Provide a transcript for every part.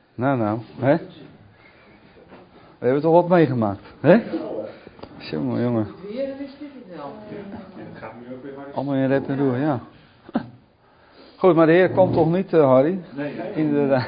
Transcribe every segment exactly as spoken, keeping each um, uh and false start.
Nou, nou, hè? We hebben toch wat meegemaakt, hè? Jongen, jongen. Allemaal in rep en roer, ja. Goed, maar de Heer kwam toch niet, uh, Harry? Nee, nee. Inderdaad.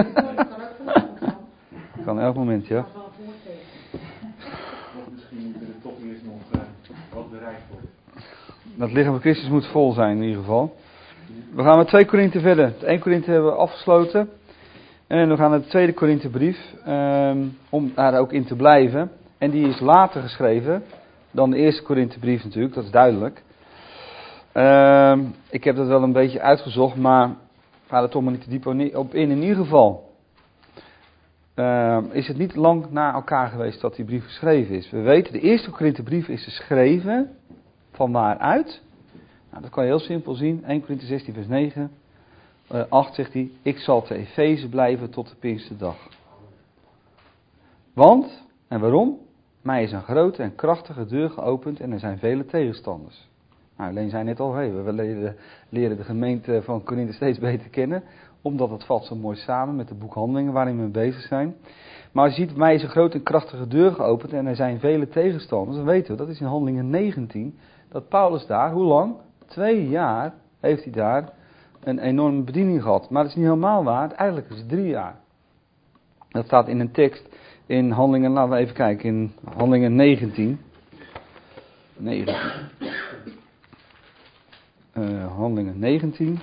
Kan elk moment, ja. Misschien moet er toch eerst nog uh, wat bereikt worden. Dat lichaam van Christus moet vol zijn in ieder geval. We gaan met twee Korinthe verder. De eerste Korinthe hebben we afgesloten. En we gaan naar de tweede Korinthebrief, um, om daar ook in te blijven. En die is later geschreven dan de eerste Korinthebrief natuurlijk, dat is duidelijk. Um, ik heb dat wel een beetje uitgezocht, maar ga er toch maar niet te diep op in. In ieder geval um, is het niet lang na elkaar geweest dat die brief geschreven is. We weten, de eerste Korinthebrief is geschreven van waaruit? Nou, dat kan je heel simpel zien. eerste Korinthe zestien vers negen. Uh, acht zegt hij, ik zal te Efeze blijven tot de Pinksterdag. Want, en waarom? Mij is een grote en krachtige deur geopend en er zijn vele tegenstanders. Nou, alleen zei net al, hey, we leren, leren de gemeente van Korinthe steeds beter kennen, omdat het valt zo mooi samen met de boek Handelingen waarin we mee bezig zijn. Maar als je ziet, mij is een grote en krachtige deur geopend en er zijn vele tegenstanders, dan weten we, dat is in Handelingen negentien, dat Paulus daar, hoe lang? Twee jaar heeft hij daar een enorme bediening gehad. Maar dat is niet helemaal waar. Eigenlijk is het drie jaar. Dat staat in een tekst in Handelingen, laten we even kijken, in Handelingen negentien. negentien. Uh, Handelingen negentien.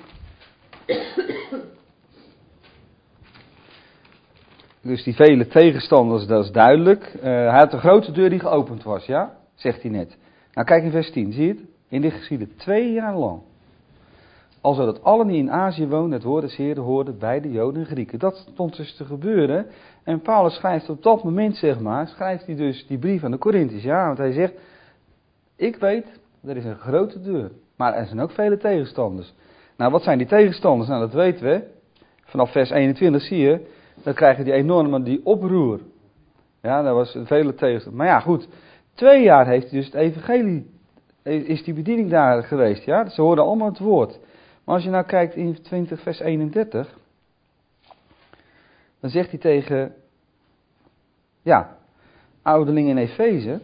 Dus die vele tegenstanders, dat is duidelijk. Uh, hij had een grote deur die geopend was, ja? Zegt hij net. Nou kijk in vers tien, zie je het? In dit geschiedde twee jaar lang. Alzo dat allen die in Azië woonden het woord des Heeren hoorden bij de Joden en Grieken. Dat stond dus te gebeuren. En Paulus schrijft op dat moment, zeg maar, schrijft hij dus die brief aan de Korinthiërs. Ja, want hij zegt, ik weet, er is een grote deur. Maar er zijn ook vele tegenstanders. Nou, wat zijn die tegenstanders? Nou, dat weten we. Vanaf vers eenentwintig zie je, dan krijgen die enorme, die oproer. Ja, dat was vele tegenstanders. Maar ja, goed. Twee jaar heeft hij dus het evangelie, is die bediening daar geweest. Ja, ze hoorden allemaal het woord. Maar als je nou kijkt in twintig vers eenendertig, dan zegt hij tegen, ja, ouderling in Efeze,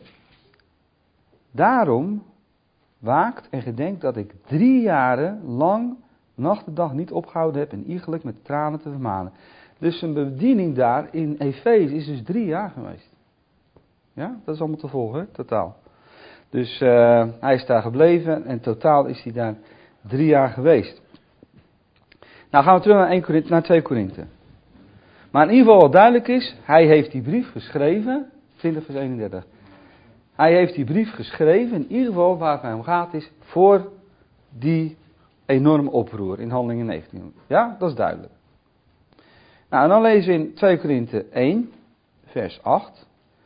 daarom waakt en gedenkt dat ik drie jaren lang nacht en dag niet opgehouden heb en iegelijk met tranen te vermanen. Dus zijn bediening daar in Efeze is dus drie jaar geweest. Ja, dat is allemaal te volgen, hè? Totaal. Dus uh, hij is daar gebleven en totaal is hij daar drie jaar geweest. Nou gaan we terug naar, één Korinthe, naar twee Korinthe. Maar in ieder geval wat duidelijk is, hij heeft die brief geschreven, twintig vers eenendertig. Hij heeft die brief geschreven, in ieder geval waar het om gaat is, voor die enorme oproer in Handelingen negentien. Ja, dat is duidelijk. Nou en dan lezen we in twee Korinthe één, vers acht.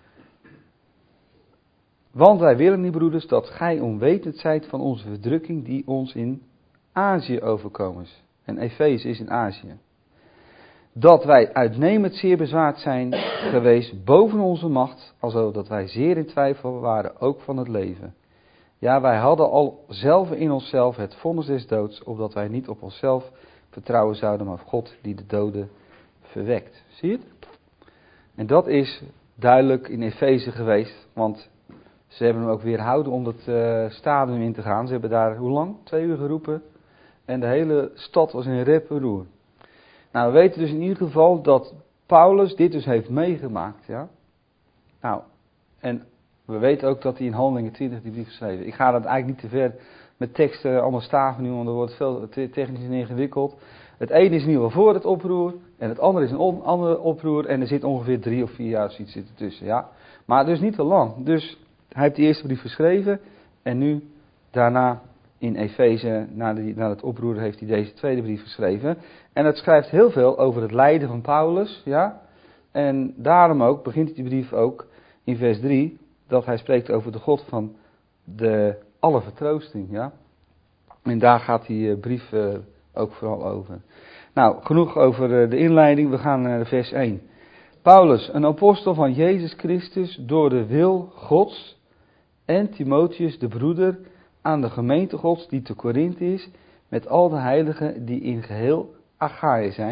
Want wij willen niet, broeders, dat gij onwetend zijt van onze verdrukking die ons in Azië overkomen is. En Efeze is in Azië. Dat wij uitnemend zeer bezwaard zijn geweest boven onze macht, alzo dat wij zeer in twijfel waren, ook van het leven. Ja, wij hadden al zelf in onszelf het vonnis des doods, opdat wij niet op onszelf vertrouwen zouden, maar op God die de doden verwekt. Zie je het? En dat is duidelijk in Efeze geweest, want ze hebben hem ook weerhouden om het uh, stadion in te gaan. Ze hebben daar, hoe lang? Twee uur geroepen. En de hele stad was in rep en roer. Nou, we weten dus in ieder geval dat Paulus dit dus heeft meegemaakt. Ja? Nou, en we weten ook dat hij in Handelingen twintig die brief geschreven. Ik ga dat eigenlijk niet te ver met teksten, allemaal staven nu, want er wordt veel technisch en ingewikkeld. Het ene is in ieder geval voor het oproer en het andere is een on, andere oproer en er zit ongeveer drie of vier jaar zoiets zit ertussen. Ja? Maar dus niet te lang. Dus hij heeft die eerste brief geschreven en nu daarna in Efeze, na, na het oproer, heeft hij deze tweede brief geschreven. En het schrijft heel veel over het lijden van Paulus. Ja? En daarom ook begint die brief ook in vers drie, dat hij spreekt over de God van de alle vertroosting. Ja? En daar gaat die brief uh, ook vooral over. Nou, genoeg over uh, de inleiding, we gaan naar vers één. Paulus, een apostel van Jezus Christus, door de wil Gods, en Timotheus, de broeder, aan de gemeente Gods die te Korinthe is, met al de heiligen die in geheel Achaïe zijn,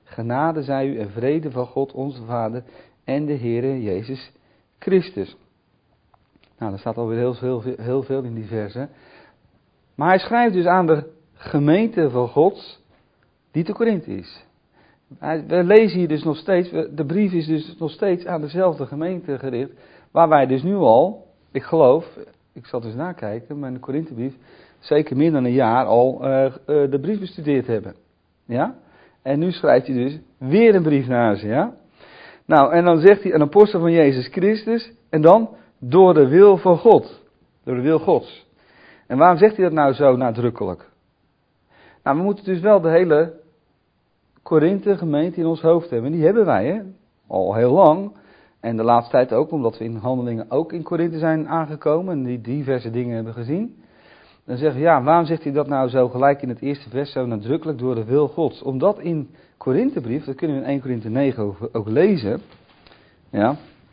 Genade zij u en vrede van God onze Vader en de Heere Jezus Christus. Nou, daar staat alweer heel veel, heel veel in die versen. Maar hij schrijft dus aan de gemeente van God die te Korinthe is. We lezen hier dus nog steeds, de brief is dus nog steeds aan dezelfde gemeente gericht, waar wij dus nu al, ik geloof, ik zal dus nakijken, maar in de Korinthebrief, zeker meer dan een jaar al uh, uh, de brief bestudeerd hebben. Ja? En nu schrijft hij dus weer een brief naar ze, ja? Nou, en dan zegt hij een apostel van Jezus Christus, en dan door de wil van God. Door de wil Gods. En waarom zegt hij dat nou zo nadrukkelijk? Nou, we moeten dus wel de hele Korinthe gemeente in ons hoofd hebben. Die hebben wij, hè? Al heel lang. En de laatste tijd ook, omdat we in handelingen ook in Korinthe zijn aangekomen en die diverse dingen hebben gezien. Dan zeggen we, ja, waarom zegt hij dat nou zo gelijk in het eerste vers zo nadrukkelijk door de wil Gods? Omdat in Korinthebrief, dat kunnen we in Eerste Korinthe negen ook, ook lezen. Ja.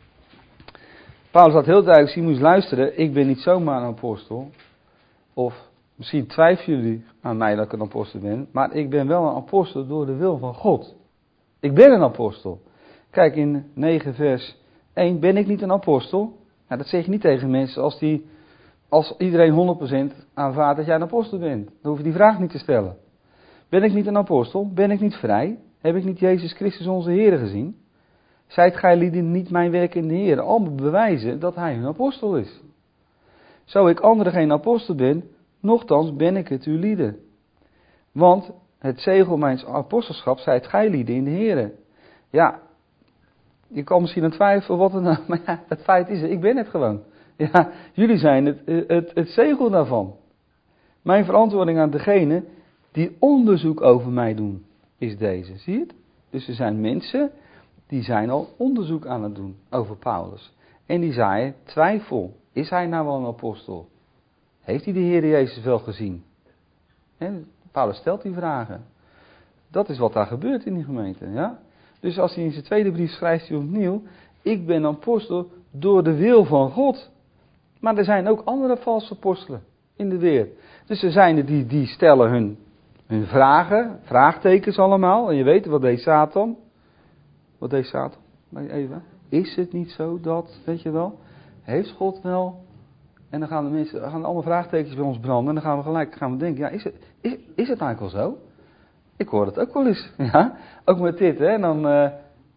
Paulus had heel duidelijk zien, moest luisteren, ik ben niet zomaar een apostel. Of misschien twijfelen jullie aan mij dat ik een apostel ben, maar ik ben wel een apostel door de wil van God. Ik ben een apostel. Kijk, in negen vers één, ben ik niet een apostel? Nou, dat zeg je niet tegen mensen als, die, als iedereen honderd procent aanvaardt dat jij een apostel bent. Dan hoef je die vraag niet te stellen. Ben ik niet een apostel? Ben ik niet vrij? Heb ik niet Jezus Christus onze Heer gezien? Zijt gij lieden niet mijn werk in de Heer? Allemaal bewijzen dat hij een apostel is. Zo ik anderen geen apostel ben, nochtans ben ik het uw lieden. Want het zegel mijns apostelschap zijt gij lieden in de Heer. Ja, je kan misschien aan twijfelen wat het nou, maar ja, het feit is, ik ben het gewoon. Ja, jullie zijn het, het, het zegel daarvan. Mijn verantwoording aan degene die onderzoek over mij doen, is deze. Zie je het? Dus er zijn mensen die zijn al onderzoek aan het doen over Paulus. En die zaaien twijfel. Is hij nou wel een apostel? Heeft hij de Heer Jezus wel gezien? En Paulus stelt die vragen. Dat is wat daar gebeurt in die gemeente. Ja? Dus als hij in zijn tweede brief schrijft hij opnieuw, ik ben apostel door de wil van God. Maar er zijn ook andere valse apostelen in de wereld. Dus er zijn er die, die stellen hun, hun vragen, vraagtekens allemaal. En je weet, wat deed Satan? Wat deed Satan? Even. Is het niet zo dat, weet je wel, heeft God wel... En dan gaan de mensen, gaan allemaal vraagtekens bij ons branden. En dan gaan we gelijk gaan we denken, ja, is het, is, is het eigenlijk wel zo? Ik hoor het ook wel eens, ja. Ook met dit, hè. En dan, uh,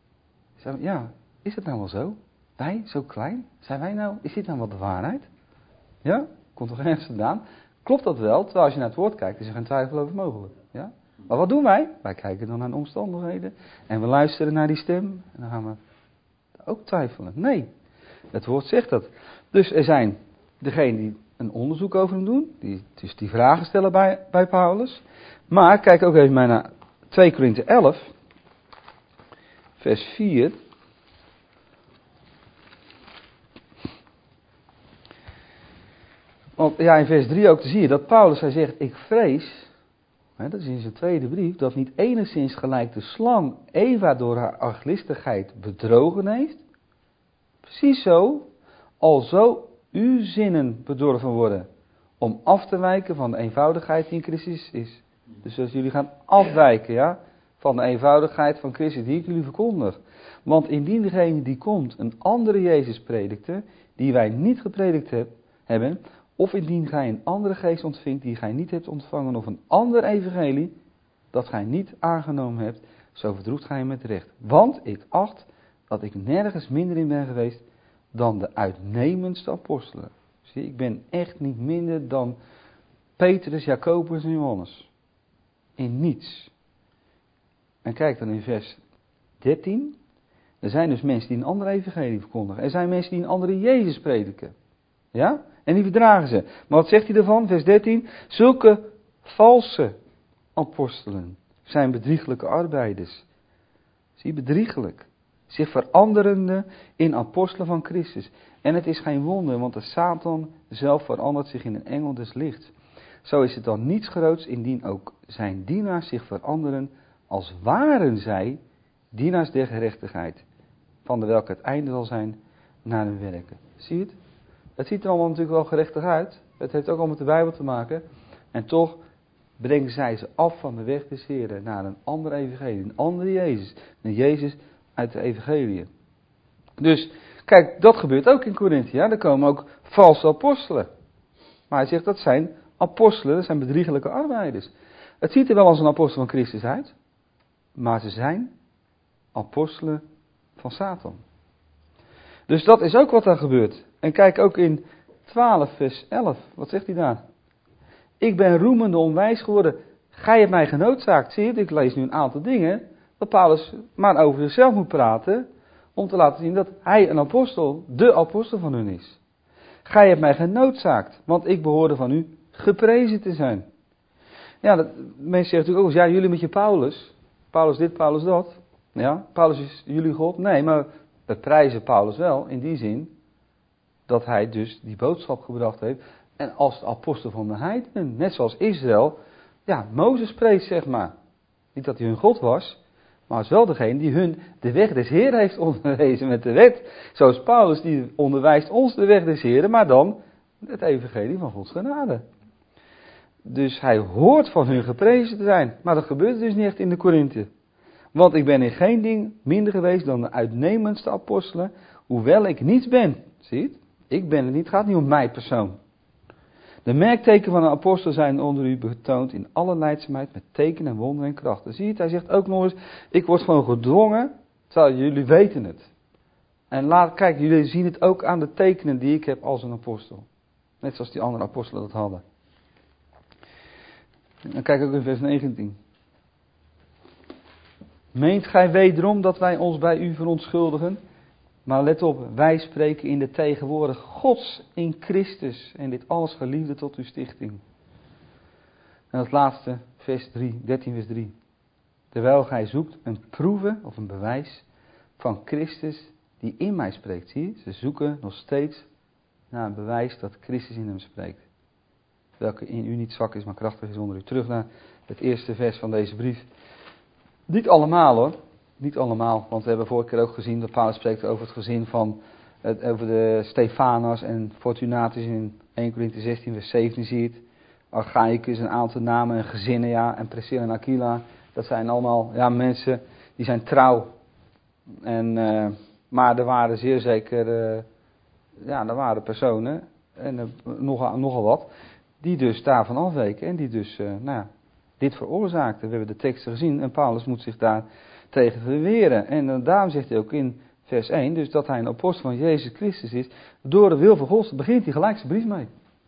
ja, is het nou wel zo? Wij, zo klein? Zijn wij nou, is dit nou wel de waarheid? Ja, komt er ergens vandaan. Klopt dat wel? Terwijl als je naar het woord kijkt, is er geen twijfel over mogelijk. Ja? Maar wat doen wij? Wij kijken dan naar de omstandigheden. En we luisteren naar die stem. En dan gaan we ook twijfelen. Nee, het woord zegt dat. Dus er zijn degenen die een onderzoek over hem doen. Die, dus die vragen stellen bij, bij Paulus. Maar kijk ook even maar naar twee Korinthe elf. Vers vier. Want ja, in vers drie ook te zie je dat Paulus, hij zegt, ik vrees, hè, dat is in zijn tweede brief, dat niet enigszins gelijk de slang Eva door haar arglistigheid bedrogen heeft. Precies zo, alzo uw zinnen bedorven worden, om af te wijken van de eenvoudigheid die in Christus is. Dus als jullie gaan afwijken, ja, van de eenvoudigheid van Christus die ik jullie verkondig. Want indien degene die komt een andere Jezus predikte, die wij niet gepredikt heb, hebben, of indien gij een andere geest ontvingt die gij niet hebt ontvangen, of een ander evangelie dat gij niet aangenomen hebt, zo verdroegt gij hem met recht. Want ik acht dat ik nergens minder in ben geweest dan de uitnemendste apostelen. Zie, ik ben echt niet minder dan Petrus, Jacobus en Johannes. In niets. En kijk dan in vers dertien. Er zijn dus mensen die een andere evangelie verkondigen. Er zijn mensen die een andere Jezus prediken. Ja? En die verdragen ze. Maar wat zegt hij ervan? Vers dertien. Zulke valse apostelen zijn bedrieglijke arbeiders. Zie, bedrieglijk. Zich veranderende in apostelen van Christus. En het is geen wonder, want de Satan zelf verandert zich in een engel des lichts. Zo is het dan niets groots indien ook zijn dienaars zich veranderen, als waren zij dienaars der gerechtigheid, van de welke het einde zal zijn naar hun werken. Zie je het? Het ziet er allemaal natuurlijk wel gerechtig uit. Het heeft ook allemaal met de Bijbel te maken. En toch brengen zij ze af van de weg des Heren naar een ander evangelie, een andere Jezus. Een Jezus uit de evangelie. Dus, kijk, dat gebeurt ook in Korinthe. Ja? Er komen ook valse apostelen. Maar hij zegt dat zijn apostelen, dat zijn bedriegelijke arbeiders. Het ziet er wel als een apostel van Christus uit, maar ze zijn apostelen van Satan. Dus dat is ook wat daar gebeurt. En kijk ook in twaalf vers elf, wat zegt hij daar? Ik ben roemende onwijs geworden, gij hebt mij genoodzaakt. Zie je, ik lees nu een aantal dingen, dat Paulus maar over zichzelf moet praten, om te laten zien dat hij een apostel, de apostel van hun is. Gij hebt mij genoodzaakt, want ik behoorde van u geprezen te zijn. Ja, dat, mensen zeggen natuurlijk ook, ja, jullie met je Paulus, Paulus dit, Paulus dat. Ja, Paulus is jullie God. Nee, maar we prijzen Paulus wel in die zin dat hij dus die boodschap gebracht heeft. En als de apostel van de heidenen, net zoals Israël, ja, Mozes prees, zeg maar. Niet dat hij hun God was, maar is wel degene die hun de weg des Heeren heeft onderwezen met de wet. Zoals Paulus, die onderwijst ons de weg des Heeren, maar dan het evangelie van Gods genade. Dus hij hoort van hun geprezen te zijn. Maar dat gebeurt dus niet echt in de Korinthe. Want ik ben in geen ding minder geweest dan de uitnemendste apostelen, hoewel ik niets ben. Zie je het? Ik ben het niet, het gaat niet om mij persoon. De merkteken van een apostel zijn onder u betoond in alle lijdzaamheid met tekenen en wonderen en krachten. Zie je het? Hij zegt ook nog eens, ik word gewoon gedwongen, terwijl jullie weten het. En laat, kijk, jullie zien het ook aan de tekenen die ik heb als een apostel. Net zoals die andere apostelen dat hadden. En kijk ook in vers negentien. Meent gij wederom dat wij ons bij u verontschuldigen? Maar let op, wij spreken in de tegenwoordig Gods in Christus. En dit alles geliefde tot uw stichting. En het laatste, vers drie, dertien vers drie. Terwijl gij zoekt een proeve of een bewijs van Christus die in mij spreekt. Zie je, ze zoeken nog steeds naar een bewijs dat Christus in hem spreekt. Welke in u niet zwak is, maar krachtig is onder u. Terug naar het eerste vers van deze brief. Niet allemaal hoor. Niet allemaal. Want we hebben vorige keer ook gezien dat Paulus spreekt over het gezin van, het, over de Stefanas en Fortunatus in eerste Korinthe zestien vers zeventien zie je het. Archaicus, een aantal namen en gezinnen, ja. En Priscilla en Aquila. Dat zijn allemaal, ja, mensen die zijn trouw. En, uh, maar er waren zeer zeker, uh, ja, er waren personen, en uh, nogal, nogal wat, die dus daarvan afweken en die dus, uh, nou ja, dit veroorzaakten. We hebben de teksten gezien en Paulus moet zich daar tegen verweren. En uh, daarom zegt hij ook in vers één, dus dat hij een apostel van Jezus Christus is, door de wil van God, begint hij gelijk zijn brief mee.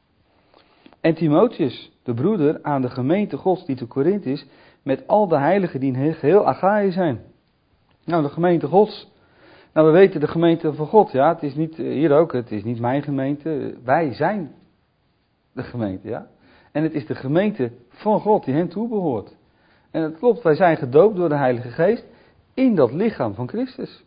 En Timotheus, de broeder aan de gemeente Gods die te Korinthe is, met al de heiligen die in geheel Achaïe zijn. Nou, de gemeente Gods. Nou, we weten de gemeente van God, ja, het is niet, hier ook, het is niet mijn gemeente, wij zijn de gemeente, ja. En het is de gemeente van God die hem toebehoort. En het klopt, wij zijn gedoopt door de Heilige Geest in dat lichaam van Christus.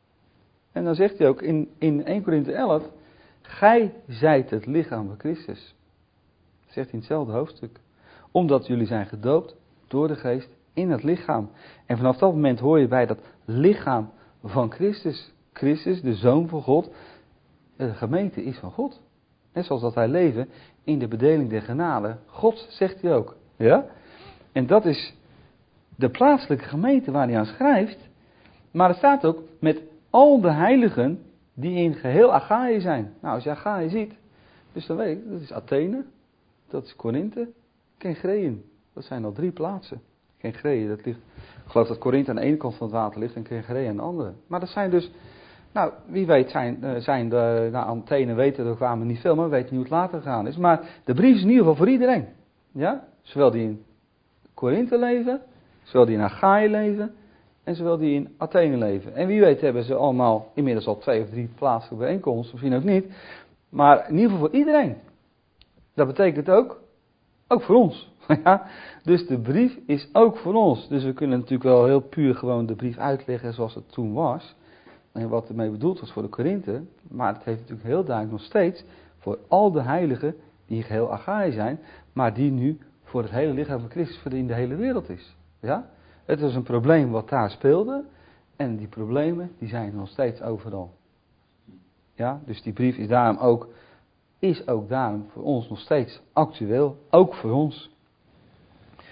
En dan zegt hij ook in, in eerste Korinthe elf, gij zijt het lichaam van Christus. Dat zegt hij in hetzelfde hoofdstuk. Omdat jullie zijn gedoopt door de Geest in het lichaam. En vanaf dat moment hoor je bij dat lichaam van Christus. Christus, de Zoon van God. De gemeente is van God. Net zoals dat wij leven in de bedeling der genade. God, zegt hij ook. Ja? En dat is de plaatselijke gemeente waar hij aan schrijft. Maar er staat ook met al de heiligen die in geheel Achaïe zijn. Nou, als je Achaïe ziet, dus dan weet je, dat is Athene, dat is Korinthe, Kenchreeën. Dat zijn al drie plaatsen. Kenchreeën, dat ligt, ik geloof dat Korinthe aan de ene kant van het water ligt en Kenchreeën aan de andere. Maar dat zijn dus, nou, wie weet zijn, zijn de, nou, Athene weten, er kwamen niet veel, maar we weten niet hoe het later gegaan is. Maar de brief is in ieder geval voor iedereen. Ja? Zowel die in Korinthe leven, zowel die in Achaïe leven, en zowel die in Athene leven. En wie weet hebben ze allemaal inmiddels al twee of drie plaatselijke bijeenkomsten, misschien ook niet. Maar in ieder geval voor iedereen. Dat betekent ook, ook voor ons. Ja? Dus de brief is ook voor ons. Dus we kunnen natuurlijk wel heel puur gewoon de brief uitleggen zoals het toen was. En wat ermee bedoeld was voor de Korinthe. Maar het heeft natuurlijk heel duidelijk nog steeds voor al de heiligen die geheel Achaïe zijn. Maar die nu voor het hele lichaam van Christus voor in de hele wereld is. Ja? Het was een probleem wat daar speelde. En die problemen die zijn nog steeds overal. Ja? Dus die brief is daarom ook, is ook daarom voor ons nog steeds actueel. Ook voor ons.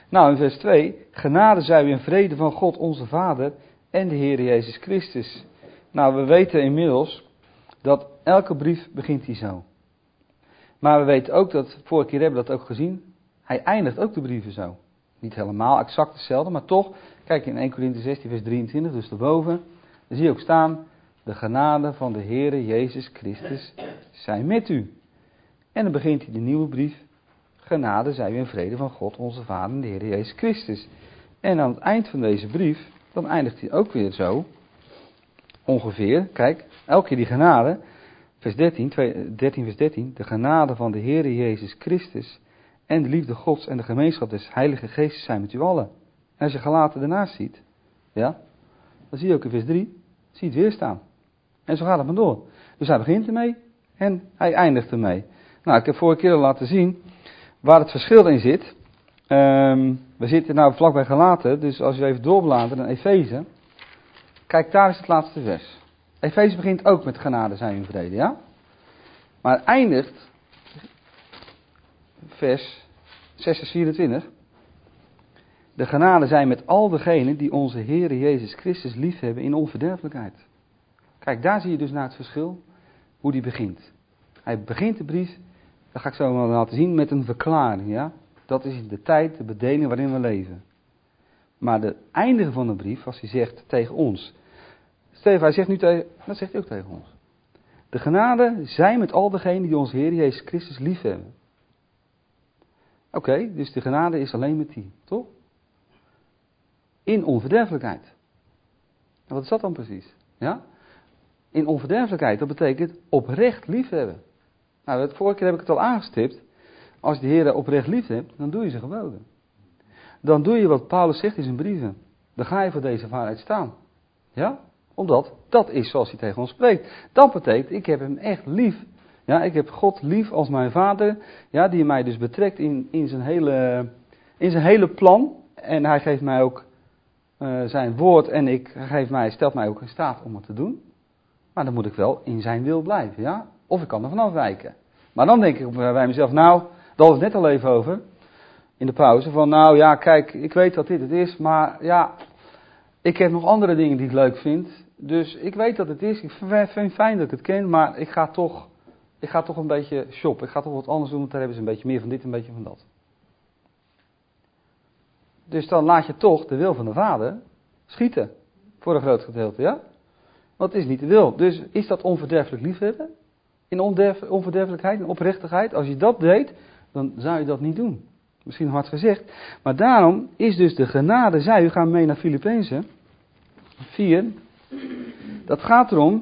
Nou, in vers twee, genade zij u en vrede van God onze Vader en de Heer Jezus Christus. Nou, we weten inmiddels dat elke brief begint hier zo. Maar we weten ook dat, vorige keer hebben we dat ook gezien, hij eindigt ook de brieven zo. Niet helemaal exact hetzelfde, maar toch, kijk in Eerste Korinthe zestien vers drieëntwintig, dus daarboven, dan zie je ook staan, de genade van de Heere Jezus Christus zij met u. En dan begint hij de nieuwe brief, genade zij u en vrede van God onze Vader en de Heere Jezus Christus. En aan het eind van deze brief, dan eindigt hij ook weer zo, ongeveer, kijk, elke keer die genade, vers dertien, dertien vers dertien, de genade van de Heere Jezus Christus en de liefde Gods en de gemeenschap des Heilige Geestes zijn met u allen. En als je Galaten daarnaast ziet, ja, dan zie je ook in vers drie, zie je het weer staan. En zo gaat het maar door. Dus hij begint ermee en hij eindigt ermee. Nou, ik heb vorige keer al laten zien waar het verschil in zit. Um, we zitten nou vlakbij Galaten, dus als je even doorbladert in Efeze, kijk, daar is het laatste vers. Efeze begint ook met genade zijn in vrede, ja? Maar het eindigt, vers zes vers vierentwintig, de genade zijn met al degenen die onze Heere Jezus Christus liefhebben in onverderfelijkheid. Kijk, daar zie je dus naar het verschil, hoe die begint. Hij begint de brief, dat ga ik zo maar laten zien, met een verklaring, ja? Dat is de tijd, de bedeling waarin we leven. Maar de eindige van de brief, als hij zegt tegen ons, Steven, hij zegt nu tegen, dat zegt hij ook tegen ons. De genade zijn met al degenen die onze Heer Jezus Christus liefhebben. Oké, okay, dus de genade is alleen met die, toch? In onverderfelijkheid. En wat is dat dan precies? Ja? In onverderfelijkheid, dat betekent oprecht liefhebben. Nou, het vorige keer heb ik het al aangestipt. Als je de Heer oprecht lief hebt, dan doe je zijn geboden. Dan doe je wat Paulus zegt in zijn brieven. Dan ga je voor deze waarheid staan. Ja? Omdat dat is zoals hij tegen ons spreekt. Dat betekent, ik heb hem echt lief. Ja, ik heb God lief als mijn vader. Ja, die mij dus betrekt in, in, zijn, hele, in zijn hele plan. En hij geeft mij ook uh, zijn woord en ik, hij geeft mij, stelt mij ook in staat om het te doen. Maar dan moet ik wel in zijn wil blijven. Ja? Of ik kan er vanaf wijken. Maar dan denk ik bij mezelf, nou, daar hadden we het net al even over. In de pauze. Van nou ja, kijk, ik weet dat dit het is. Maar ja, ik heb nog andere dingen die ik leuk vind. Dus ik weet dat het is. Ik vind het fijn dat ik het ken. Maar ik ga toch, ik ga toch een beetje shoppen. Ik ga toch wat anders doen. Want daar hebben ze een beetje meer van dit en een beetje van dat. Dus dan laat je toch de wil van de Vader schieten. Voor een groot gedeelte, ja? Want het is niet de wil. Dus is dat onverderfelijk liefhebben? In onverderfelijkheid, in oprechtigheid. Als je dat deed, dan zou je dat niet doen. Misschien hard gezegd. Maar daarom is dus de genade zij. U gaat mee naar Filippenzen vier. Dat gaat erom.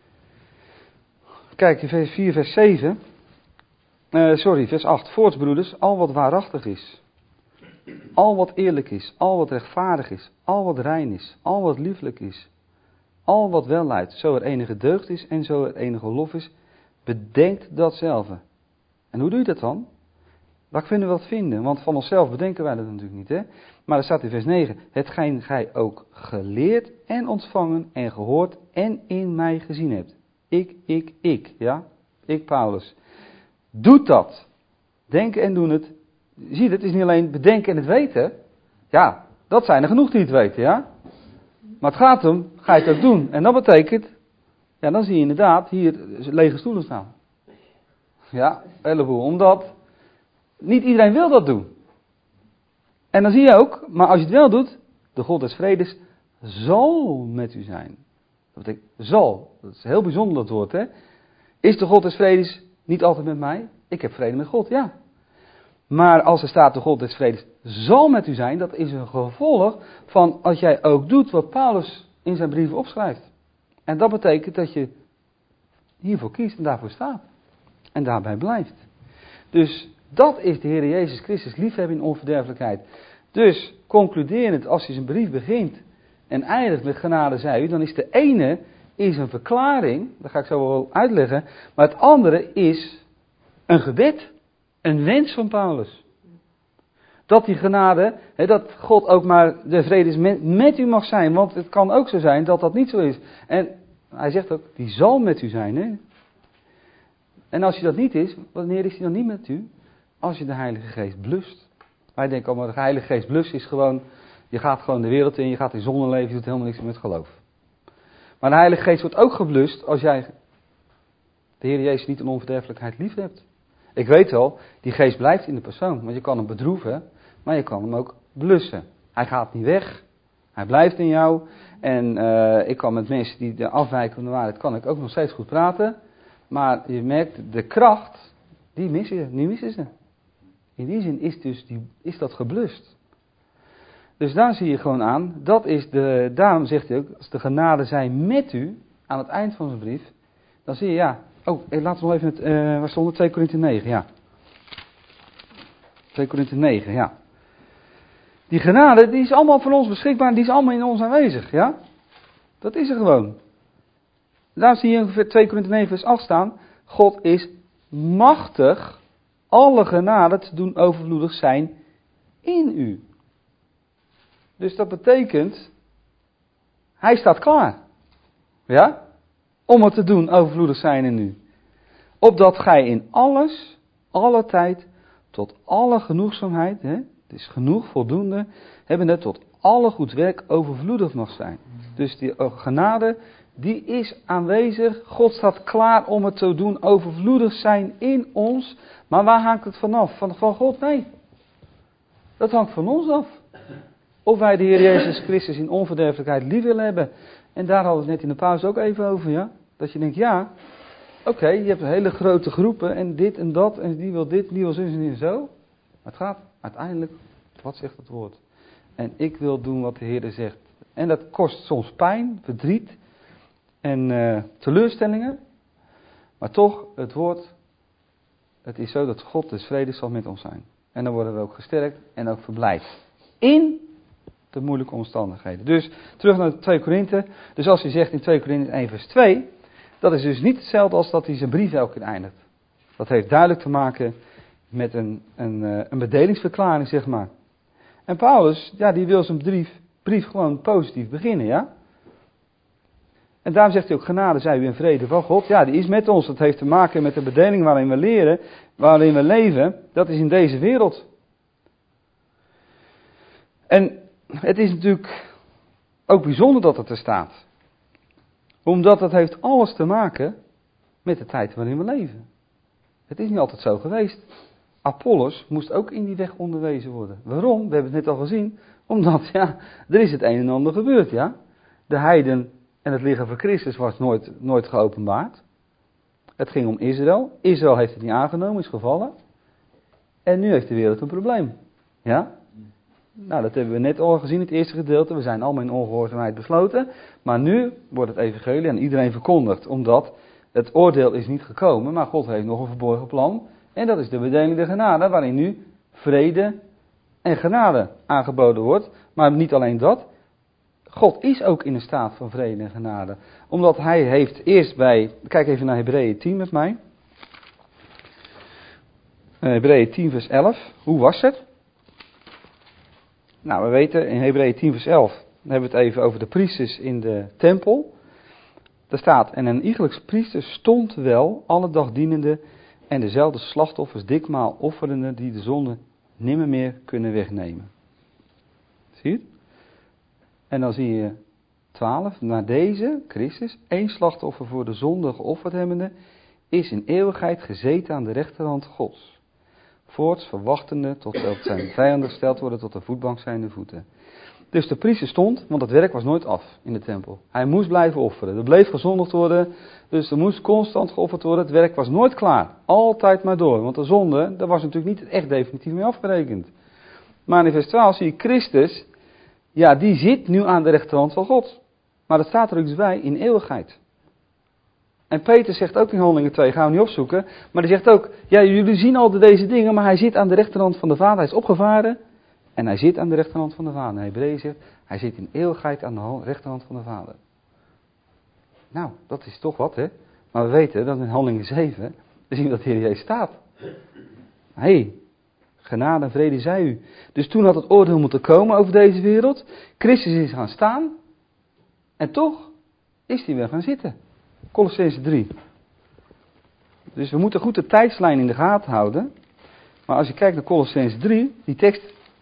Kijk, vers vier, vers zeven. Uh, sorry, vers acht. Voorts, broeders, al wat waarachtig is. Al wat eerlijk is. Al wat rechtvaardig is. Al wat rein is. Al wat lieflijk is. Al wat welluidt. Zo er enige deugd is en zo er enige lof is. Bedenkt datzelfde. En hoe doe je dat dan? Waar kunnen we dat vinden? Want van onszelf bedenken wij dat natuurlijk niet, hè? Maar er staat in vers negen. Hetgeen gij ook geleerd en ontvangen en gehoord en in mij gezien hebt. Ik, ik, ik, ja? Ik, Paulus. Doet dat. Denken en doen het. Zie je, het is niet alleen bedenken en het weten. Ja, dat zijn er genoeg die het weten, ja? Maar het gaat om, ga je het ook doen. En dat betekent, ja, dan zie je inderdaad hier lege stoelen staan. Ja, een heleboel. Omdat niet iedereen wil dat doen. En dan zie je ook, maar als je het wel doet, de God des vredes zal met u zijn. Dat betekent zal. Dat is heel bijzonder dat woord, hè. Is de God des vredes niet altijd met mij? Ik heb vrede met God, ja. Maar als er staat de God des vredes zal met u zijn, dat is een gevolg van als jij ook doet wat Paulus in zijn brieven opschrijft. En dat betekent dat je hiervoor kiest en daarvoor staat. En daarbij blijft. Dus dat is de Heer Jezus Christus liefhebben in onverderfelijkheid. Dus concluderend, als hij zijn brief begint en eindigt met genade zij u, dan is de ene is een verklaring, dat ga ik zo wel uitleggen, maar het andere is een gebed, een wens van Paulus. Dat die genade, hè, dat God ook maar de vrede met, met u mag zijn, want het kan ook zo zijn dat dat niet zo is. En hij zegt ook, die zal met u zijn. Hè? En als je dat niet is, wanneer is hij dan niet met u? Als je de Heilige Geest blust. Wij denken allemaal, de Heilige Geest blus is gewoon, je gaat gewoon de wereld in, je gaat in zonde leven, je doet helemaal niks meer met geloof. Maar de Heilige Geest wordt ook geblust als jij de Heer Jezus niet in onverderfelijkheid lief hebt. Ik weet wel, die geest blijft in de persoon, want je kan hem bedroeven, maar je kan hem ook blussen. Hij gaat niet weg, hij blijft in jou. En uh, ik kan met mensen die de afwijken van de waarheid, kan ik ook nog steeds goed praten. Maar je merkt, de kracht, die missen je, die missen ze. In die zin is, dus die, is dat geblust. Dus daar zie je gewoon aan, dat is de, daarom zegt hij ook, als de genade zijn met u, aan het eind van zijn brief, dan zie je, ja, oh, laten we nog even, het, uh, waar stond het? twee Korinthe negen, ja. twee Korinthe negen, ja. Die genade, die is allemaal voor ons beschikbaar, die is allemaal in ons aanwezig, ja. Dat is er gewoon. Daar zie je in twee Korinthe negen vers acht staan, God is machtig alle genade te doen overvloedig zijn in u. Dus dat betekent, hij staat klaar. Ja? Om het te doen overvloedig zijn in u. Opdat gij in alles, alle tijd, tot alle genoegzaamheid, hè, het is genoeg, voldoende, hebbende tot alle goed werk overvloedig mag zijn. Dus die genade, die is aanwezig. God staat klaar om het te doen overvloedig zijn in ons. Maar waar hangt het vanaf? Van, van God? Nee. Dat hangt van ons af. Of wij de Heer Jezus Christus in onverderfelijkheid lief willen hebben. En daar hadden we het net in de pauze ook even over, ja. Dat je denkt, ja, oké, okay, je hebt hele grote groepen en dit en dat en die wil dit, die wil zo en die zo. Maar het gaat uiteindelijk, wat zegt het woord? En ik wil doen wat de Heer zegt. En dat kost soms pijn, verdriet en uh, teleurstellingen. Maar toch, het woord, het is zo dat God des vredes zal met ons zijn. En dan worden we ook gesterkt en ook verblijd. In de moeilijke omstandigheden. Dus, terug naar twee Korinthe. Dus als hij zegt in twee Korinthe één vers twee, dat is dus niet hetzelfde als dat hij zijn brief elke keer eindigt. Dat heeft duidelijk te maken met een, een, een bedelingsverklaring, zeg maar. En Paulus, ja, die wil zijn brief, brief gewoon positief beginnen, ja. En daarom zegt hij ook, genade zij u in vrede van God. Ja, die is met ons. Dat heeft te maken met de bedeling waarin we leren, waarin we leven. Dat is in deze wereld. En het is natuurlijk ook bijzonder dat het er staat. Omdat het heeft alles te maken met de tijd waarin we leven. Het is niet altijd zo geweest. Apollos moest ook in die weg onderwezen worden. Waarom? We hebben het net al gezien. Omdat, ja, er is het een en ander gebeurd, ja. De heiden en het lichaam van Christus was nooit, nooit geopenbaard. Het ging om Israël. Israël heeft het niet aangenomen, is gevallen. En nu heeft de wereld een probleem. Ja? Nou, dat hebben we net al gezien in het eerste gedeelte. We zijn allemaal in ongehoorzaamheid besloten. Maar nu wordt het evangelie aan iedereen verkondigd. Omdat het oordeel is niet gekomen, maar God heeft nog een verborgen plan. En dat is de bedeling der genade, waarin nu vrede en genade aangeboden wordt. Maar niet alleen dat. God is ook in een staat van vrede en genade. Omdat hij heeft eerst bij... Kijk even naar Hebreeën tien met mij. Hebreeën tien vers elf. Hoe was het? Nou, we weten in Hebreeën tien vers elf. Dan hebben we het even over de priesters in de tempel. Daar staat, en een iegelijks priester stond wel alle dag dienende en dezelfde slachtoffers dikmaal offerende die de zonde nimmer meer kunnen wegnemen. Zie je het? En dan zie je twaalf. Na deze, Christus, één slachtoffer voor de zonde geofferd hebbende, is in eeuwigheid gezeten aan de rechterhand Gods. Voorts verwachtende tot zijn vijanden gesteld worden tot de voetbank zijnde voeten. Dus de priester stond, want het werk was nooit af in de tempel. Hij moest blijven offeren. Er bleef gezondigd worden, dus er moest constant geofferd worden. Het werk was nooit klaar. Altijd maar door. Want de zonde, daar was natuurlijk niet echt definitief mee afgerekend. Maar in vers twaalf zie je Christus, ja, die zit nu aan de rechterhand van God. Maar dat staat er ook eens bij, in eeuwigheid. En Peter zegt ook in Handelingen twee, gaan we niet opzoeken. Maar hij zegt ook, ja, jullie zien al deze dingen, maar hij zit aan de rechterhand van de Vader. Hij is opgevaren en hij zit aan de rechterhand van de Vader. Hebreeën zegt, hij zit in eeuwigheid aan de rechterhand van de Vader. Nou, dat is toch wat, hè. Maar we weten dat in Handelingen zeven, we zien dat de Heer Jezus staat. Hé, hey, genade en vrede zij u. Dus toen had het oordeel moeten komen over deze wereld. Christus is gaan staan. En toch is hij weer gaan zitten. Kolossenzen drie. Dus we moeten goed de tijdslijn in de gaten houden. Maar als je kijkt naar Kolossenzen drie, die tekst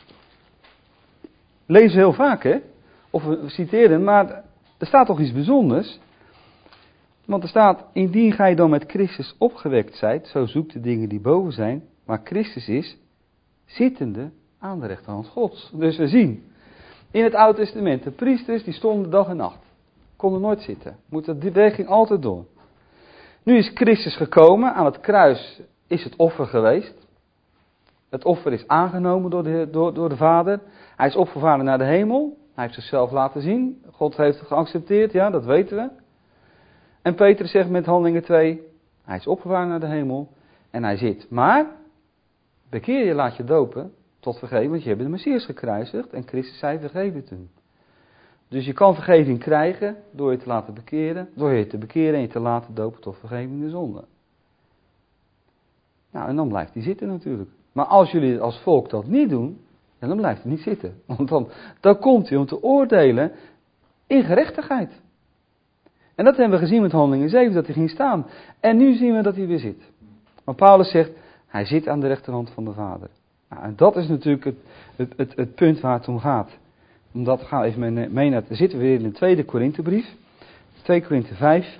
lezen we heel vaak, hè? Of we citeren, maar er staat toch iets bijzonders. Want er staat, indien gij dan met Christus opgewekt zijt, zo zoekt de dingen die boven zijn, maar Christus is zittende aan de rechterhand Gods. Dus we zien, in het Oude Testament, de priesters die stonden dag en nacht. Konden nooit zitten. De weg ging altijd door. Nu is Christus gekomen, aan het kruis is het offer geweest. Het offer is aangenomen door de, door, door de Vader. Hij is opgevaren naar de hemel. Hij heeft zichzelf laten zien. God heeft het geaccepteerd, ja, dat weten we. En Petrus zegt met Handelingen twee, hij is opgevaren naar de hemel en hij zit. Maar, bekeer je, laat je dopen tot vergeving, want je hebt de Messias gekruisigd en Christus zei, vergeef het hem. Dus je kan vergeving krijgen door je te laten bekeren, door je te bekeren en je te laten dopen tot vergeving de zonde. Nou, en dan blijft hij zitten natuurlijk. Maar als jullie als volk dat niet doen, dan blijft hij niet zitten. Want dan, dan komt hij om te oordelen in gerechtigheid. En dat hebben we gezien met Handelingen zeven, dat hij ging staan. En nu zien we dat hij weer zit. Want Paulus zegt, hij zit aan de rechterhand van de Vader. Nou, en dat is natuurlijk het, het, het, het punt waar het om gaat. Omdat gaan we even mee, mee naar, dan zitten we weer in de tweede Korinthebrief. twee Korinthe vijf,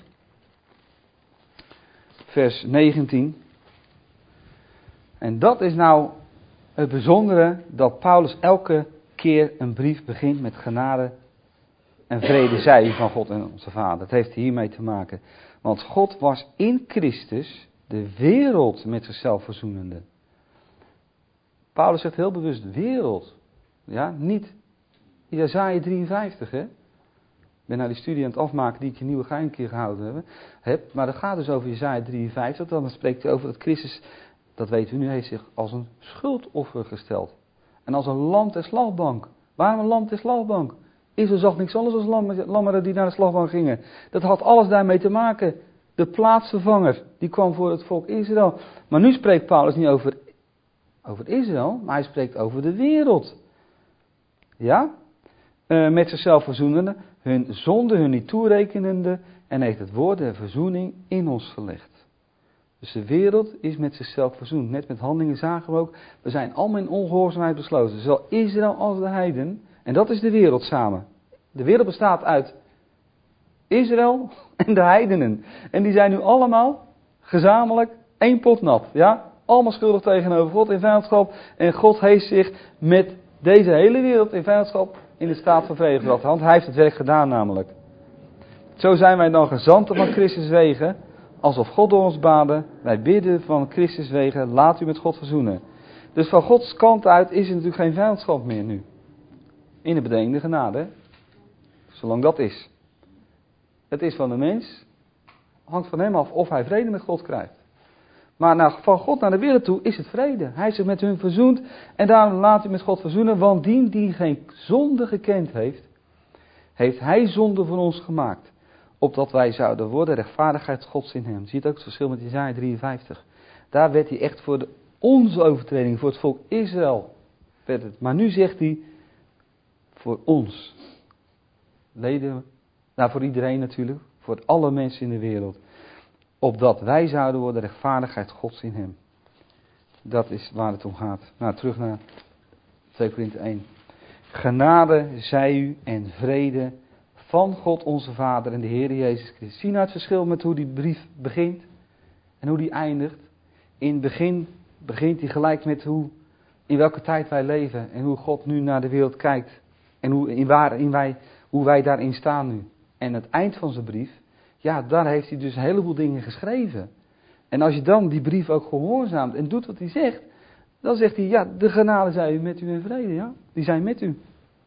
vers negentien. En dat is nou het bijzondere, dat Paulus elke keer een brief begint met genade en vrede zij van God en onze Vader. Dat heeft hiermee te maken. Want God was in Christus de wereld met zichzelf verzoenende. Paulus zegt heel bewust de wereld. Ja, niet Jesaja drieënvijftig, hè. Ik ben nou die studie aan het afmaken die ik in Nieuwegein een keer gehouden heb. Maar dat gaat dus over Jesaja drieënvijftig. Dan spreekt hij over dat Christus, dat weten we nu, heeft zich als een schuldoffer gesteld. En als een lam ter slagbank. Waarom een lam ter slagbank? Israël zag niks anders dan lammeren die naar de slagbank gingen. Dat had alles daarmee te maken. De plaatsvervanger, die kwam voor het volk Israël. Maar nu spreekt Paulus niet over, over Israël, maar hij spreekt over de wereld. Ja? Uh, met zichzelf verzoenende, hun zonde hun niet toerekenende en heeft het woord der verzoening in ons gelegd. Dus de wereld is met zichzelf verzoend. Net met Handelingen zagen we ook, we zijn allemaal in ongehoorzaamheid besloten. Zowel Israël als de heiden. En dat is de wereld samen. De wereld bestaat uit Israël en de heidenen. En die zijn nu allemaal gezamenlijk één pot nat. Ja? Allemaal schuldig tegenover God in vijandschap. En God heeft zich met deze hele wereld in vijandschap in de staat van vrede gebracht. Want hij heeft het werk gedaan namelijk. Zo zijn wij dan gezanten van Christus wegen. Alsof God door ons baden. Wij bidden van Christus wegen. Laat u met God verzoenen. Dus van Gods kant uit is er natuurlijk geen vijandschap meer nu. In de bedenkende genade. Zolang dat is. Het is van de mens. Hangt van hem af of hij vrede met God krijgt. Maar nou, van God naar de wereld toe is het vrede. Hij heeft zich met hun verzoend. En daarom laat u met God verzoenen. Want die die geen zonde gekend heeft. Heeft hij zonde voor ons gemaakt. Opdat wij zouden worden rechtvaardigheid Gods in hem. Zie je het ook het verschil met Jesaja drieënvijftig. Daar werd hij echt voor de, onze overtreding. Voor het volk Israël. Werd het. Maar nu zegt hij. Voor ons. Leden. Nou voor iedereen natuurlijk. Voor alle mensen in de wereld. Opdat wij zouden worden rechtvaardigheid Gods in hem. Dat is waar het om gaat. Nou, terug naar twee Korinthe één. Genade zij u en vrede van God onze Vader en de Heer Jezus Christus. Zie nou het verschil met hoe die brief begint en hoe die eindigt. In het begin begint hij gelijk met hoe, in welke tijd wij leven en hoe God nu naar de wereld kijkt. En hoe, in waarin wij, hoe wij daarin staan nu. En het eind van zijn brief, ja, daar heeft hij dus een heleboel dingen geschreven. En als je dan die brief ook gehoorzaamt en doet wat hij zegt, dan zegt hij, ja, de genade zij met u in vrede, ja. Die zijn met u.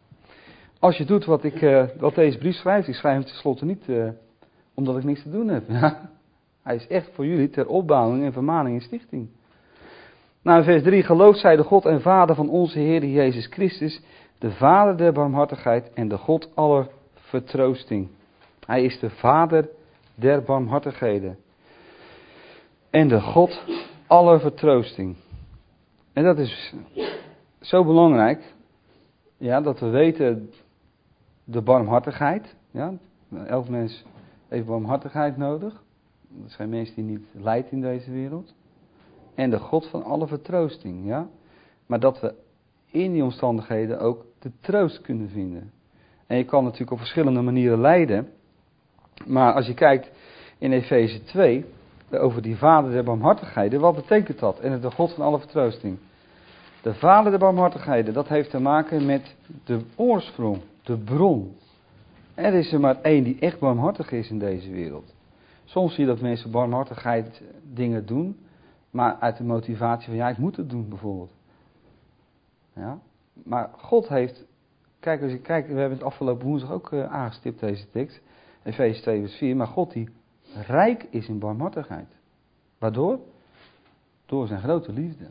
Als je doet wat, ik, uh, wat deze brief schrijft, ik schrijf hem tenslotte niet uh, omdat ik niks te doen heb. Ja. Hij is echt voor jullie ter opbouwing en vermaning en stichting. Nou, in vers drie, gelooft zij de God en Vader van onze Heer Jezus Christus, de Vader der barmhartigheid en de God aller vertroosting. Hij is de Vader der barmhartigheden. En de God aller vertroosting. En dat is zo belangrijk. Ja, dat we weten de barmhartigheid. Ja, elk mens heeft barmhartigheid nodig. Dat zijn mensen die niet lijdt in deze wereld. En de God van alle vertroosting. Ja. Maar dat we in die omstandigheden ook de troost kunnen vinden. En je kan natuurlijk op verschillende manieren lijden. Maar als je kijkt in Efeze twee, over die Vader der barmhartigheden, wat betekent dat? En de God van alle vertroosting. De Vader der barmhartigheden, dat heeft te maken met de oorsprong, de bron. Er is er maar één die echt barmhartig is in deze wereld. Soms zie je dat mensen barmhartigheid dingen doen, maar uit de motivatie van ja, ik moet het doen bijvoorbeeld. Ja? Maar God heeft, kijk, als je kijkt, we hebben het afgelopen woensdag ook uh, aangestipt deze tekst, Efeze twee vers vier, maar God die rijk is in barmhartigheid. Waardoor? Door zijn grote liefde.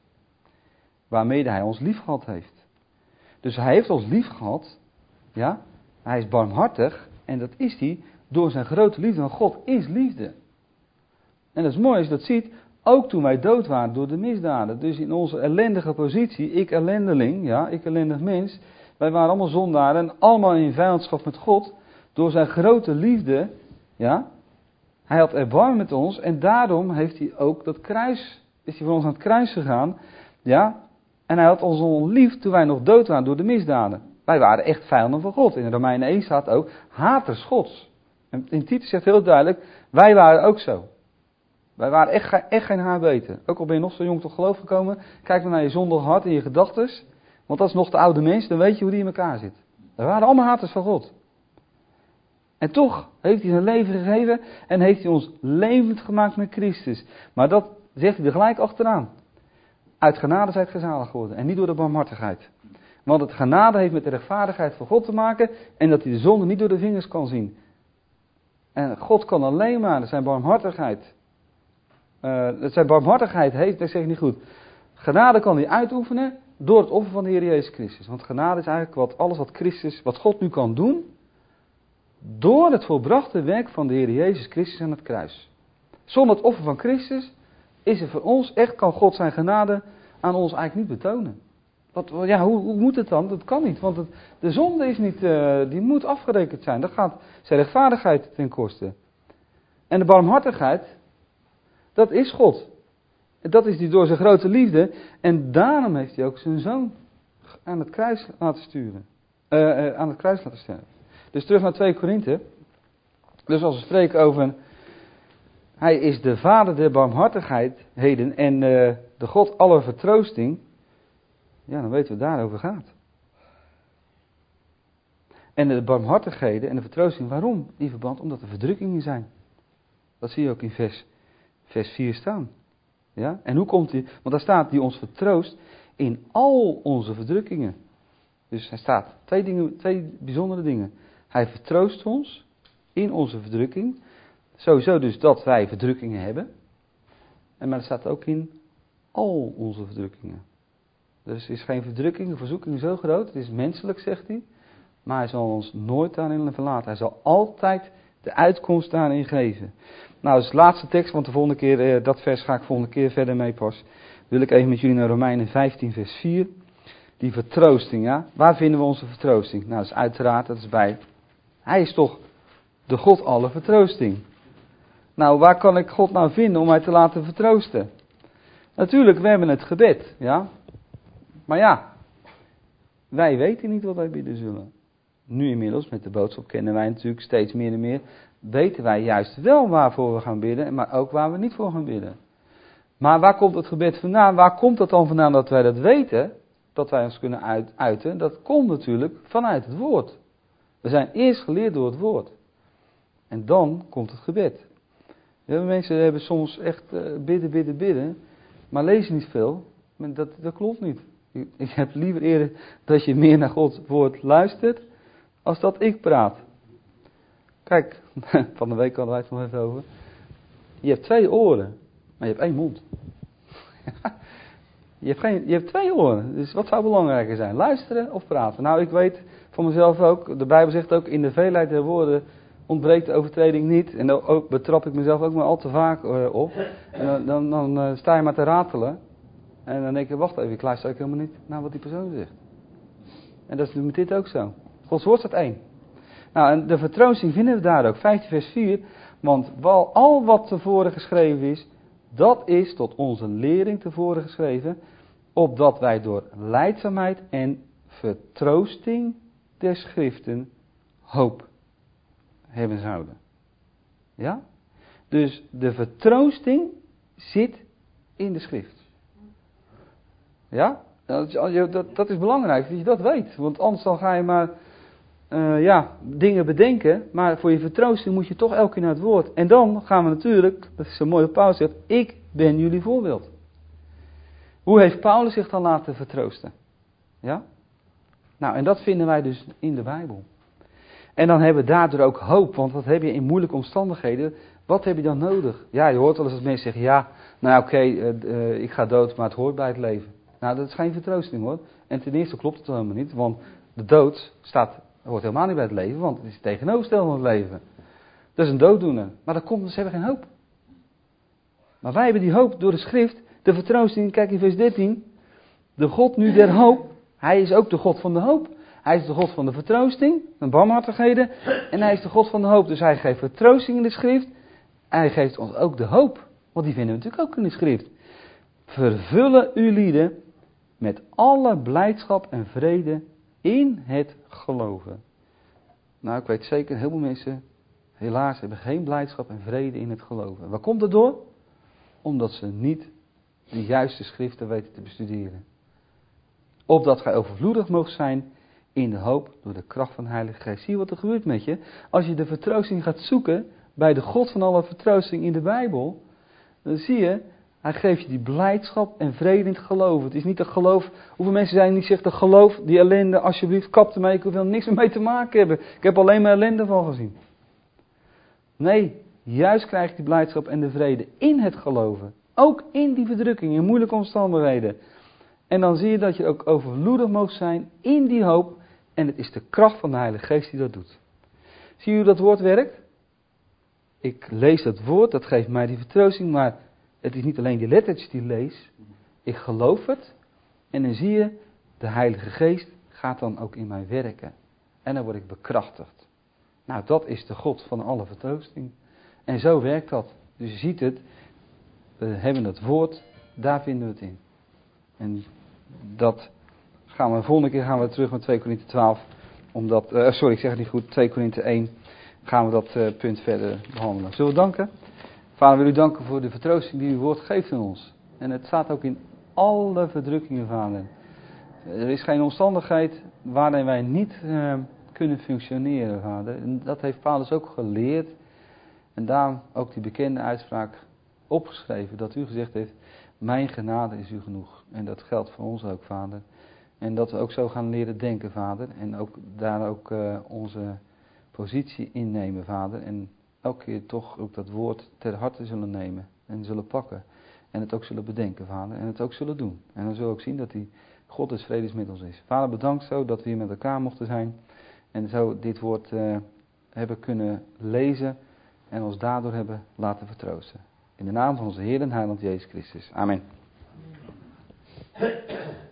Waarmee hij ons lief gehad heeft. Dus hij heeft ons lief gehad, ja, hij is barmhartig en dat is hij door zijn grote liefde, want God is liefde. En dat is mooi als je dat ziet, ook toen wij dood waren door de misdaden. Dus in onze ellendige positie, ik ellendeling, ja, ik ellendig mens, wij waren allemaal zondaren en allemaal in vijandschap met God, door zijn grote liefde, ja, hij had erbarmen met ons en daarom heeft hij ook dat kruis, is hij voor ons aan het kruis gegaan, ja, en hij had ons lief toen wij nog dood waren door de misdaden. Wij waren echt vijanden van God. In Romeinen één staat ook, haters Gods. En in Titus zegt heel duidelijk, wij waren ook zo. Wij waren echt, echt geen haar beter. Ook al ben je nog zo jong tot geloof gekomen, kijk maar naar je zondig hart en je gedachtes. Want dat is nog de oude mens, dan weet je hoe die in elkaar zit. We waren allemaal haters van God. En toch heeft hij zijn leven gegeven en heeft hij ons levend gemaakt met Christus. Maar dat zegt hij er gelijk achteraan. Uit genade zijt ge zalig geworden en niet door de barmhartigheid. Want het genade heeft met de rechtvaardigheid van God te maken en dat hij de zonde niet door de vingers kan zien. En God kan alleen maar zijn barmhartigheid, uh, zijn barmhartigheid heeft, dat zeg ik niet goed. Genade kan hij uitoefenen door het offer van de Heer Jezus Christus. Want genade is eigenlijk wat, alles wat Christus, wat God nu kan doen, door het volbrachte werk van de Heer Jezus Christus aan het kruis. Zonder het offer van Christus is er voor ons echt, kan God zijn genade aan ons eigenlijk niet betonen. Wat, ja, hoe, hoe moet het dan? Dat kan niet, want het, de zonde is niet, uh, die moet afgerekend zijn. Dat gaat zijn rechtvaardigheid ten koste. En de barmhartigheid, dat is God. Dat is die door zijn grote liefde. En daarom heeft hij ook zijn zoon aan het kruis laten sturen. Uh, uh, aan het kruis laten sterven. Dus terug naar twee Korinthe. Dus als we spreken over, hij is de Vader der barmhartigheden en uh, de God aller vertroosting. Ja, dan weten we waar het daarover gaat. En de barmhartigheden en de vertroosting, waarom in verband? Omdat er verdrukkingen zijn. Dat zie je ook in vers, vers vier staan. Ja? En hoe komt die? Want daar staat die ons vertroost in al onze verdrukkingen. Dus hij staat twee dingen, twee bijzondere dingen. Hij vertroost ons in onze verdrukking. Sowieso dus dat wij verdrukkingen hebben. En maar er staat ook in al onze verdrukkingen. Dus is geen verdrukking, de verzoeking zo groot. Het is menselijk, zegt hij. Maar hij zal ons nooit daarin verlaten. Hij zal altijd de uitkomst daarin geven. Nou, dat is de laatste tekst, want de volgende keer, dat vers ga ik volgende keer verder mee pas. Wil ik even met jullie naar Romeinen vijftien vers vier. Die vertroosting, ja. Waar vinden we onze vertroosting? Nou, dat is uiteraard, dat is bij. Hij is toch de God alle vertroosting. Nou, waar kan ik God nou vinden om mij te laten vertroosten? Natuurlijk, we hebben het gebed, ja. Maar ja, wij weten niet wat wij bidden zullen. Nu inmiddels, met de boodschap kennen wij natuurlijk steeds meer en meer, weten wij juist wel waarvoor we gaan bidden, maar ook waar we niet voor gaan bidden. Maar waar komt het gebed vandaan? Waar komt het dan vandaan dat wij dat weten, dat wij ons kunnen uiten? Dat komt natuurlijk vanuit het woord. We zijn eerst geleerd door het woord. En dan komt het gebed. Ja, mensen hebben soms echt uh, bidden, bidden, bidden, maar lezen niet veel. Maar dat, dat klopt niet. Ik heb liever eerder dat je meer naar Gods woord luistert, als dat ik praat. Kijk, van de week hadden wij het nog even over. Je hebt twee oren, maar je hebt één mond. je, hebt geen, je hebt twee oren, dus wat zou belangrijker zijn? Luisteren of praten? Nou, ik weet van mezelf ook, de Bijbel zegt ook, in de veelheid der woorden ontbreekt de overtreding niet. En dan ook betrap ik mezelf ook maar al te vaak uh, op. En dan, dan, dan uh, sta je maar te ratelen. En dan denk je, wacht even, ik luister ook helemaal niet naar wat die persoon zegt. En dat is met dit ook zo. Gods woord staat één. Nou, en de vertroosting vinden we daar ook, vijftien vers vier. Want al wat tevoren geschreven is, dat is tot onze lering tevoren geschreven, opdat wij door lijdzaamheid en vertroosting der schriften hoop hebben zouden. Ja? Dus de vertroosting zit in de schrift. Ja? Dat is, dat, dat is belangrijk, dat je dat weet. Want anders dan ga je maar uh, ja, dingen bedenken. Maar voor je vertroosting moet je toch elke keer naar het woord. En dan gaan we natuurlijk, dat is zo mooi wat Paulus zegt, ik ben jullie voorbeeld. Hoe heeft Paulus zich dan laten vertroosten? Ja? Nou, en dat vinden wij dus in de Bijbel. En dan hebben we daardoor ook hoop, want wat heb je in moeilijke omstandigheden? Wat heb je dan nodig? Ja, je hoort wel eens dat mensen zeggen, ja, nou oké, okay, uh, uh, ik ga dood, maar het hoort bij het leven. Nou, dat is geen vertroosting hoor. En ten eerste klopt het helemaal niet, want de dood staat, hoort helemaal niet bij het leven, want het is het tegenovergestelde van het leven. Dat is een dooddoener. Maar dat komt, ze hebben geen hoop. Maar wij hebben die hoop door de schrift, de vertroosting, kijk in vers dertien. De God nu der hoop, hij is ook de God van de hoop. Hij is de God van de vertroosting, van barmhartigheden. En hij is de God van de hoop. Dus hij geeft vertroosting in de schrift. En hij geeft ons ook de hoop. Want die vinden we natuurlijk ook in de schrift. Vervullen uw lieden met alle blijdschap en vrede in het geloven. Nou, ik weet zeker, heel veel mensen, helaas, hebben geen blijdschap en vrede in het geloven. Waar komt dat door? Omdat ze niet de juiste schriften weten te bestuderen. Opdat gij overvloedig moogt zijn in de hoop door de kracht van de Heilige Geest. Zie je wat er gebeurt met je? Als je de vertroosting gaat zoeken bij de God van alle vertroosting in de Bijbel, dan zie je, hij geeft je die blijdschap en vrede in het geloven. Het is niet een geloof, hoeveel mensen zijn die zeggen, geloof, die ellende, alsjeblieft, kap ermee, ik wil er niks meer mee te maken hebben. Ik heb alleen maar ellende van gezien. Nee, juist krijg je die blijdschap en de vrede in het geloven. Ook in die verdrukking, in moeilijke omstandigheden. En dan zie je dat je ook overvloedig mag zijn in die hoop. En het is de kracht van de Heilige Geest die dat doet. Zie je hoe dat woord werkt? Ik lees dat woord, dat geeft mij die vertroosting. Maar het is niet alleen die lettertjes die ik lees. Ik geloof het. En dan zie je, de Heilige Geest gaat dan ook in mij werken. En dan word ik bekrachtigd. Nou, dat is de God van alle vertroosting. En zo werkt dat. Dus je ziet het. We hebben het woord, daar vinden we het in. En dat gaan we, de volgende keer gaan we terug naar twee Korinthe twaalf. Omdat, uh, sorry, ik zeg het niet goed, twee Korinthe één. Gaan we dat uh, punt verder behandelen. Zullen we danken? Vader, wil u danken voor de vertroosting die uw woord geeft in ons. En het staat ook in alle verdrukkingen, Vader. Er is geen omstandigheid waarin wij niet uh, kunnen functioneren, Vader. En dat heeft Paulus ook geleerd. En daarom ook die bekende uitspraak opgeschreven, dat u gezegd heeft, mijn genade is u genoeg. En dat geldt voor ons ook, Vader. En dat we ook zo gaan leren denken, Vader. En ook daar ook uh, onze positie innemen, Vader. En elke keer toch ook dat woord ter harte zullen nemen. En zullen pakken. En het ook zullen bedenken, Vader. En het ook zullen doen. En dan zullen we ook zien dat die God des vredes met ons is. Vader, bedankt zo dat we hier met elkaar mochten zijn. En zo dit woord uh, hebben kunnen lezen. En ons daardoor hebben laten vertroosten. In de naam van onze Heer en Heiland Jezus Christus. Amen.